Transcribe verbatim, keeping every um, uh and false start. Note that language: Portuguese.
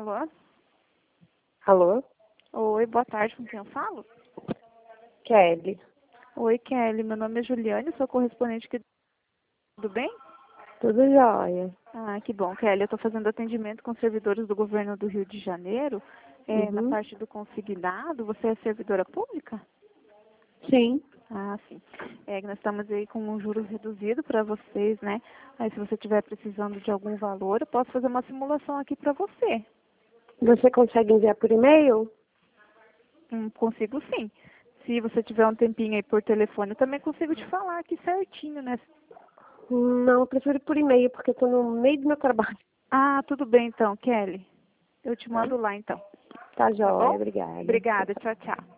Alô? Alô? Oi, boa tarde, com quem eu falo? Kelly. Oi, Kelly, meu nome é Juliane, sou correspondente aqui. Tudo bem? Tudo jóia. Ah, que bom, Kelly. Eu estou fazendo atendimento com servidores do governo do Rio de Janeiro, é, na Uhum. parte do consignado. Você é servidora pública? Sim. Ah, sim. É, que nós estamos aí com um juros reduzido para vocês, né? Aí, se você estiver precisando de algum valor, eu posso fazer uma simulação aqui para você. Você consegue enviar por e-mail? Hum, consigo sim. Se você tiver um tempinho aí por telefone, eu também consigo te falar aqui certinho, né? Não, eu prefiro por e-mail, porque eu tô no meio do meu trabalho. Ah, tudo bem então, Kelly. Eu te Tá, mando lá então. tá Tá bom? jóia, obrigada. Obrigada. Tchau, tchau.